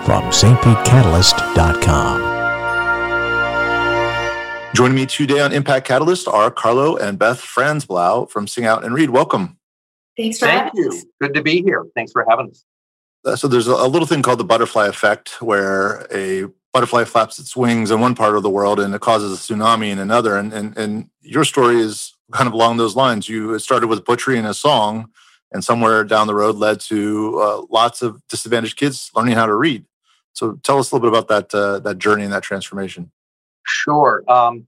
from stpetecatalyst.com. Joining me today on Impact Catalyst are Carlo and Beth Franzblau from Sing Out and Read. Welcome. Thanks for having us. Thank you. Good to be here. Thanks for having us. So there's a little thing called the butterfly effect, where a butterfly flaps its wings in one part of the world and it causes a tsunami in another. And your story is kind of along those lines. It started with butchering a song, and somewhere down the road led to lots of disadvantaged kids learning how to read. So tell us a little bit about that journey and that transformation. Sure.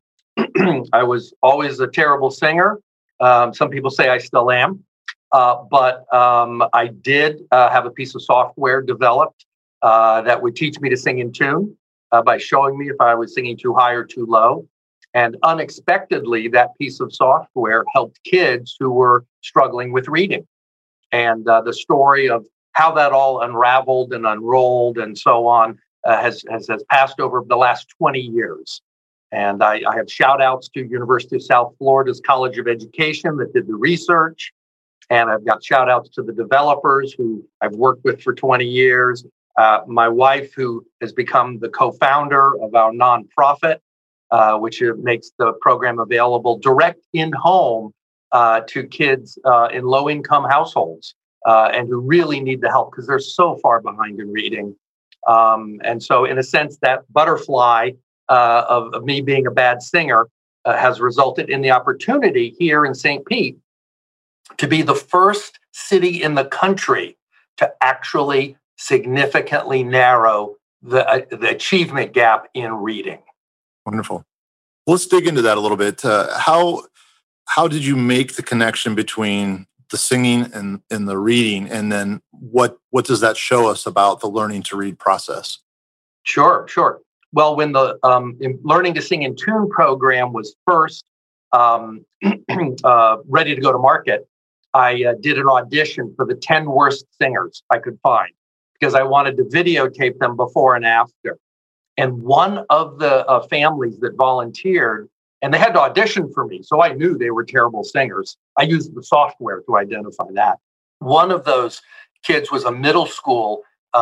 I was always a terrible singer. Some people say I still am. But I did have a piece of software developed that would teach me to sing in tune by showing me if I was singing too high or too low. And unexpectedly, that piece of software helped kids who were struggling with reading. And the story of how that all unraveled and unrolled and so on has passed over the last 20 years. And I have shout outs to University of South Florida's College of Education that did the research. And I've got shout outs to the developers who I've worked with for 20 years. My wife, who has become the co-founder of our nonprofit, which makes the program available direct in-home to kids in low-income households and who really need the help because they're so far behind in reading. And so in a sense, that butterfly of me being a bad singer has resulted in the opportunity here in St. Pete to be the first city in the country to actually significantly narrow the achievement gap in reading. Wonderful. Let's dig into that a little bit. How did you make the connection between the singing and the reading? And then what does that show us about the learning to read process? Sure. Well, when the Learning to Sing in Tune program was first ready to go to market, I did an audition for the 10 worst singers I could find because I wanted to videotape them before and after. And one of the families that volunteered, and they had to audition for me, so I knew they were terrible singers. I used the software to identify that. One of those kids was a middle school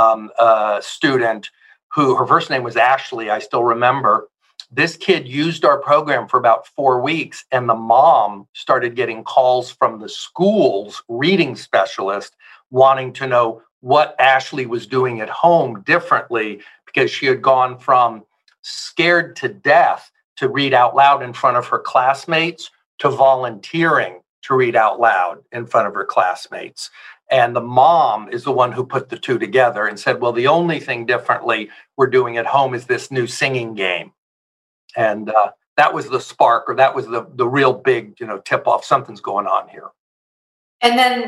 student who, her first name was Ashley, I still remember. This kid used our program for about 4 weeks, and the mom started getting calls from the school's reading specialist wanting to know what Ashley was doing at home differently because she had gone from scared to death to read out loud in front of her classmates to volunteering to read out loud in front of her classmates. And the mom is the one who put the two together and said, well, the only thing differently we're doing at home is this new singing game. And that was the spark, or that was the real big, tip-off. Something's going on here. And then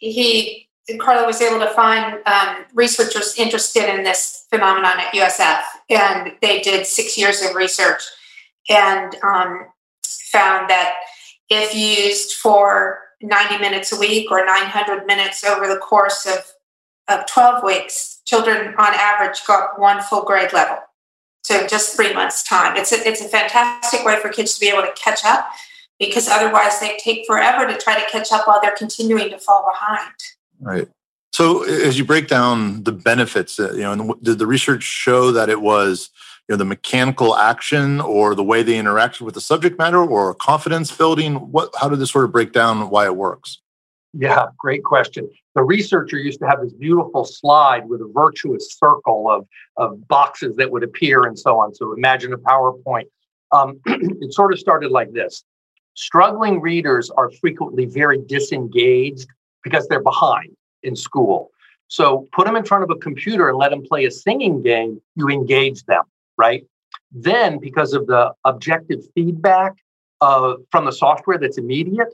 Carlo was able to find researchers interested in this phenomenon at USF. And they did 6 years of research and found that if used for 90 minutes a week or 900 minutes over the course of 12 weeks, children on average go up one full grade level. So just 3 months' time. It's a fantastic way for kids to be able to catch up because otherwise they take forever to try to catch up while they're continuing to fall behind. Right. So as you break down the benefits, did the research show that it was the mechanical action or the way they interacted with the subject matter or confidence building? How did this sort of break down why it works? Yeah, great question. The researcher used to have this beautiful slide with a virtuous circle of boxes that would appear and so on. So imagine a PowerPoint. It sort of started like this. Struggling readers are frequently very disengaged because they're behind in school. So put them in front of a computer and let them play a singing game, you engage them, right? Then, because of the objective feedback from the software that's immediate,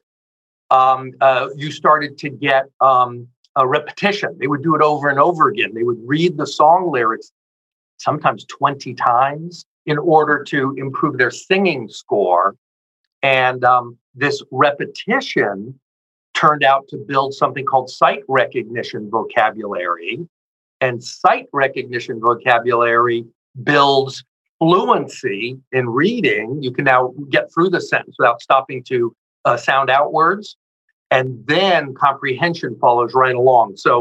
you started to get a repetition. They would do it over and over again. They would read the song lyrics sometimes 20 times in order to improve their singing score. And this repetition turned out to build something called sight recognition vocabulary. And sight recognition vocabulary builds fluency in reading. You can now get through the sentence without stopping to sound out words. And then comprehension follows right along. So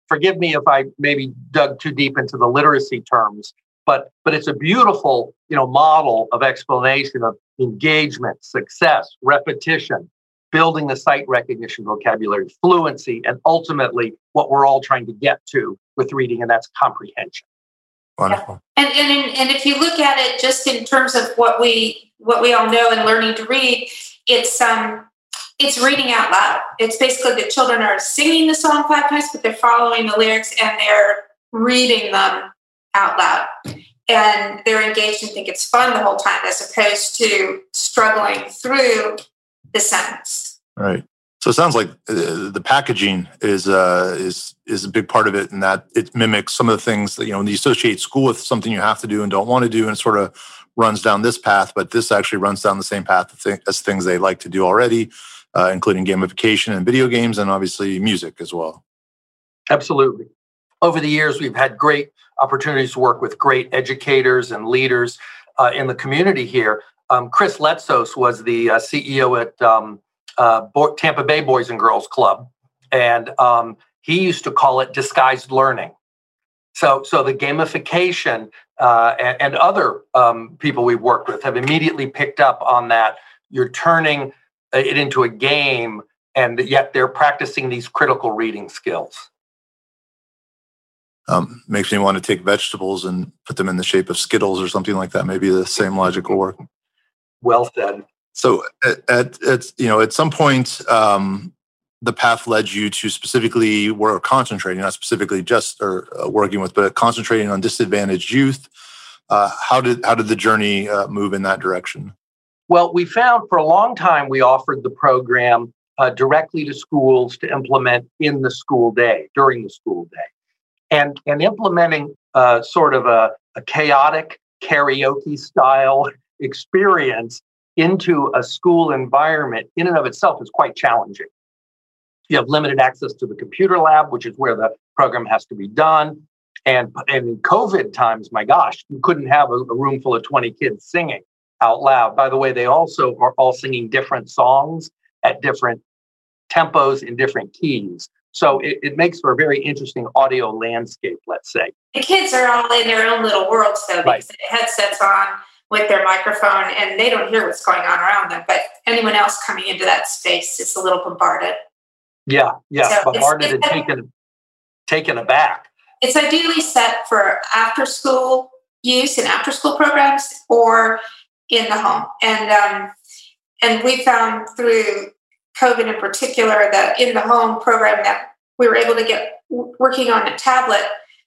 forgive me if I maybe dug too deep into the literacy terms, but it's a beautiful, model of explanation of engagement, success, repetition, building the sight recognition vocabulary, fluency, and ultimately what we're all trying to get to with reading, and that's comprehension. Wonderful. Yeah. And if you look at it just in terms of what we all know in learning to read, it's reading out loud. It's basically the children are singing the song 5 times, but they're following the lyrics and they're reading them out loud. And they're engaged and think it's fun the whole time, as opposed to struggling through the sentence. Right. So it sounds like the packaging is a big part of it, and that it mimics some of the things that, when you associate school with something you have to do and don't want to do, and it sort of runs down this path, but this actually runs down the same path as things they like to do already, including gamification and video games, and obviously music as well. Absolutely. Over the years, we've had great opportunities to work with great educators and leaders in the community here. Chris Letsos was the CEO at Tampa Bay Boys and Girls Club, and he used to call it disguised learning. So the gamification and other people we've worked with have immediately picked up on that. You're turning it into a game, and yet they're practicing these critical reading skills. Makes me want to take vegetables and put them in the shape of Skittles or something like that. Maybe the same logic will work. Well said. So at some point, the path led you to specifically work concentrating, not specifically just working with, but concentrating on disadvantaged youth. How did the journey move in that direction? Well, we found for a long time we offered the program directly to schools to implement in the school day, during the school day. And implementing sort of a chaotic karaoke style experience into a school environment in and of itself is quite challenging. You have limited access to the computer lab, which is where the program has to be done. And in COVID times, my gosh, you couldn't have a room full of 20 kids singing out loud. By the way, they also are all singing different songs at different tempos in different keys. So it makes for a very interesting audio landscape, let's say. The kids are all in their own little worlds, though, because they have headsets on with their microphone, and they don't hear what's going on around them. But anyone else coming into that space is a little bombarded. Yeah, so bombarded and taken aback. It's ideally set for after-school use and after-school programs, or in the home. And we found through COVID in particular, that in the home program that we were able to get working on a tablet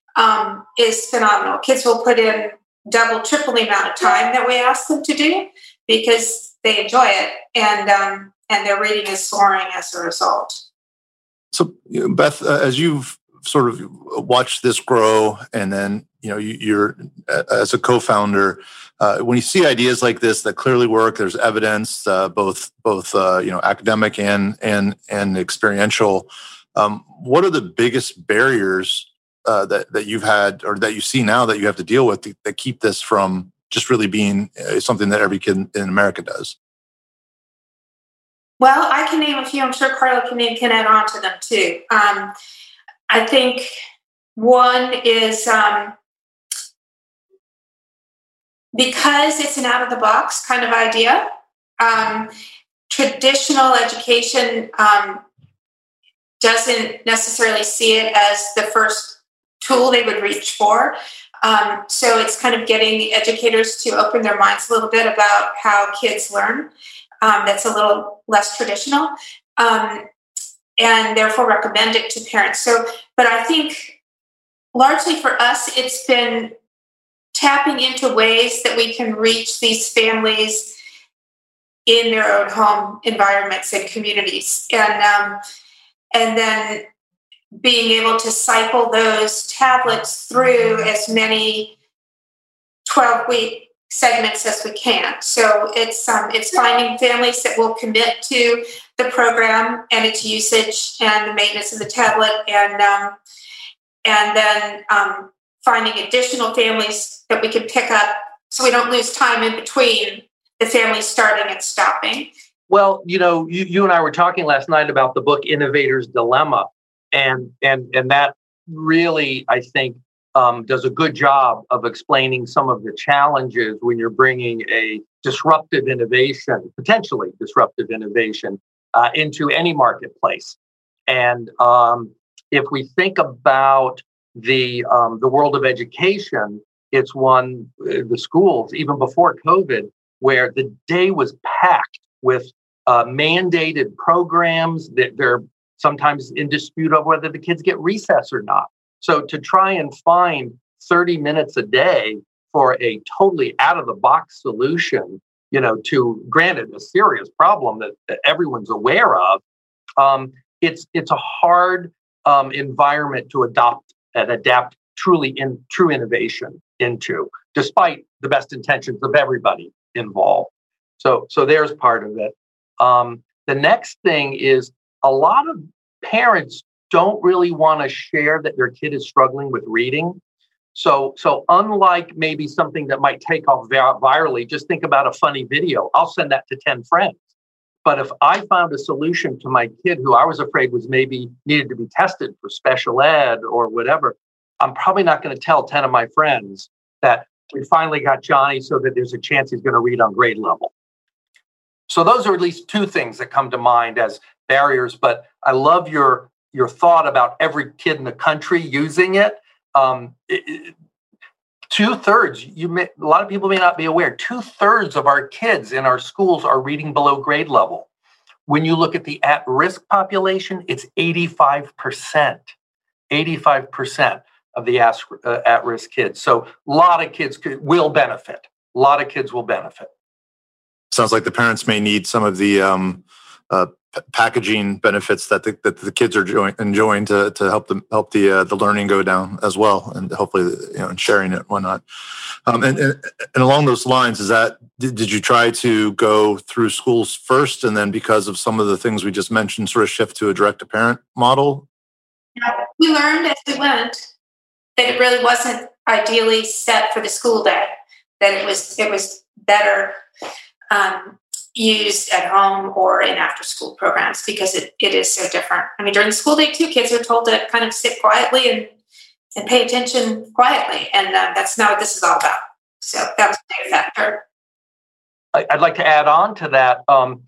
is phenomenal. Kids will put in double, triple the amount of time that we ask them to do because they enjoy it, and their reading is soaring as a result. So, Beth, as you've sort of watched this grow, and then you're as a co-founder, when you see ideas like this that clearly work, there's evidence, both academic and experiential. What are the biggest barriers that you've had, or that you see now that you have to deal with, that keep this from just really being something that every kid in America does? Well, I can name a few. I'm sure Carla can add on to them too. I think one is because it's an out-of-the-box kind of idea. Traditional education doesn't necessarily see it as the first tool they would reach for. So it's kind of getting educators to open their minds a little bit about how kids learn. That's a little less traditional, and therefore recommend it to parents. But I think largely for us, it's been tapping into ways that we can reach these families in their own home environments and communities, and then being able to cycle those tablets through as many 12-week segments as we can. So it's finding families that will commit to the program and its usage and the maintenance of the tablet, and then finding additional families that we can pick up so we don't lose time in between the families starting and stopping. Well, you and I were talking last night about the book Innovator's Dilemma, and that really, I think, does a good job of explaining some of the challenges when you're bringing a disruptive innovation, potentially disruptive innovation, into any marketplace. And if we think about the world of education, it's one, the schools, even before COVID, where the day was packed with mandated programs that they're sometimes in dispute of whether the kids get recess or not. So to try and find 30 minutes a day for a totally out of the box solution, to, granted, a serious problem that everyone's aware of, it's a hard environment to adopt and adapt true innovation into, despite the best intentions of everybody involved. So there's part of it. The next thing is a lot of parents don't really want to share that their kid is struggling with reading. So unlike maybe something that might take off virally, just think about a funny video. I'll send that to 10 friends. But if I found a solution to my kid who I was afraid was maybe needed to be tested for special ed or whatever, I'm probably not going to tell 10 of my friends that we finally got Johnny so that there's a chance he's going to read on grade level. So those are at least two things that come to mind as barriers. But I love your thought about every kid in the country using it. 2/3, a lot of people may not be aware, 2/3 of our kids in our schools are reading below grade level. When you look at the at-risk population, it's 85%. 85% of the at-risk kids. So a lot of kids will benefit. A lot of kids will benefit. Sounds like the parents may need some of the packaging benefits that the kids are enjoying to help the learning go down as well, and hopefully and sharing it and whatnot. And along those lines, did you try to go through schools first, and then because of some of the things we just mentioned, sort of shift to a direct-to-parent model? Yeah, we learned as we went that it really wasn't ideally set for the school day. That it was better used at home or in after-school programs because it is so different. I mean, during the school day too, kids are told to kind of sit quietly and pay attention quietly, and that's not what this is all about. So that was a big factor. I'd like to add on to that.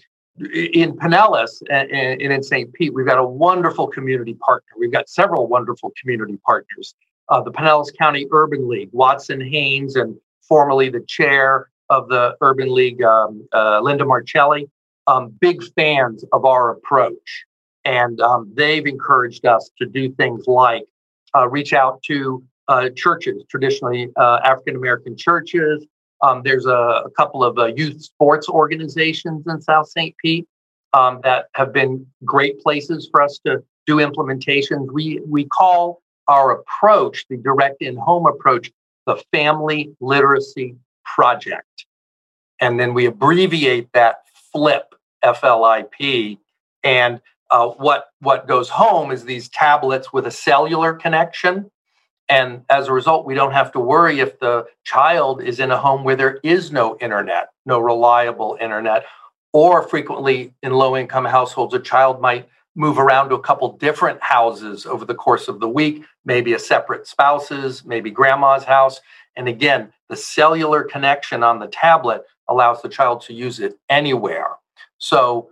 In Pinellas and in St. Pete, we've got a wonderful community partner. We've got several wonderful community partners. The Pinellas County Urban League, Watson Haynes, and formerly the chair of the Urban League, Linda Marcelli, big fans of our approach. And they've encouraged us to do things like reach out to churches, traditionally African-American churches. There's a couple of youth sports organizations in South St. Pete that have been great places for us to do implementations. We call our approach, the direct in-home approach, the Family Literacy Project. And then we abbreviate that FLIP, F-L-I-P. And what goes home is these tablets with a cellular connection. And as a result, we don't have to worry if the child is in a home where there is no internet, no reliable internet, or frequently in low-income households, a child might move around to a couple different houses over the course of the week, maybe a separate spouse's, maybe grandma's house. And again, the cellular connection on the tablet allows the child to use it anywhere. So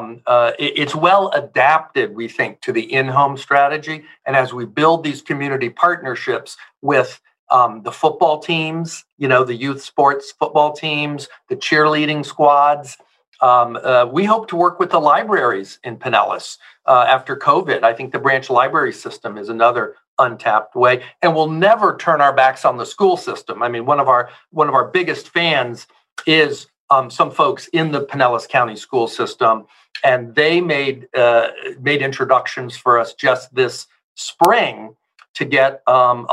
it's well adapted, we think, to the in-home strategy. And as we build these community partnerships with the football teams, the youth sports football teams, the cheerleading squads, we hope to work with the libraries in Pinellas after COVID. I think the branch library system is another untapped way, and we'll never turn our backs on the school system. I mean, one of our biggest fans is some folks in the Pinellas County school system, and they made introductions for us just this spring to get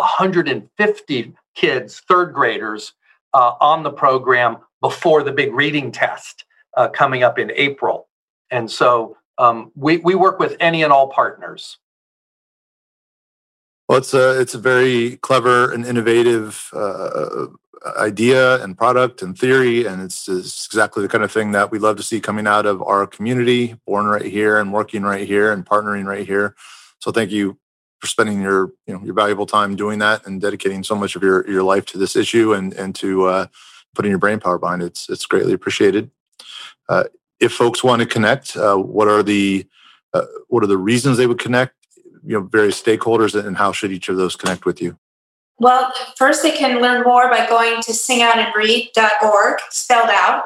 150 kids, third graders, on the program before the big reading test coming up in April. And so we work with any and all partners. Well, it's a very clever and innovative idea and product and theory, and it's exactly the kind of thing that we love to see coming out of our community, born right here and working right here and partnering right here. So thank you for spending your valuable time doing that and dedicating so much of your life to this issue and to putting your brain power behind it. It's greatly appreciated. If folks want to connect, what are the reasons they would connect? Various stakeholders, and how should each of those connect with you? Well, first they can learn more by going to singoutandread.org, spelled out,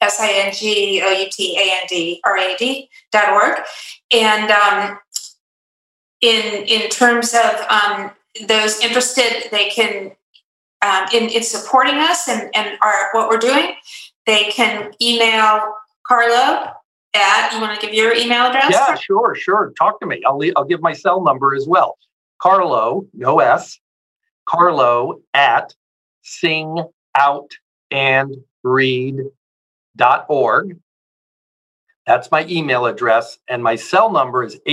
SINGOUTANDRAD.org. And in terms of those interested, they can, in supporting us and what we're doing, they can email Carlo at, you want to give your email address? Yeah, sure. Talk to me. I'll give my cell number as well. Carlo, no S, Carlo at singoutandread.org. That's my email address. And my cell number is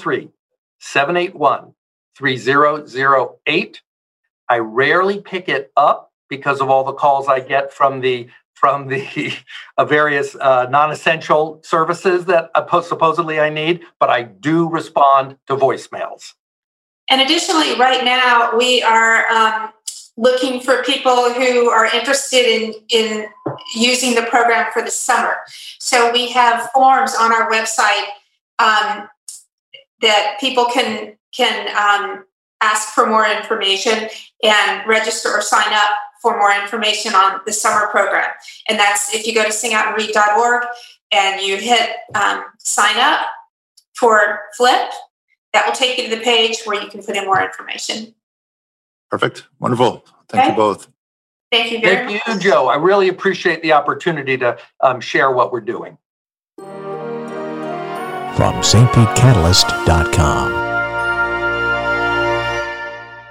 813-781-3008. I rarely pick it up because of all the calls I get from the various non-essential services that supposedly I need, but I do respond to voicemails. And additionally, right now we are looking for people who are interested in using the program for the summer. So we have forms on our website that people can ask for more information and register or sign up for more information on the summer program. And that's if you go to singoutandread.org and you hit sign up for FLIP, that will take you to the page where you can put in more information. Perfect. Wonderful. Thank you both. Thank you very much. Thank you, Joe. I really appreciate the opportunity to share what we're doing. From stpetecatalyst.com.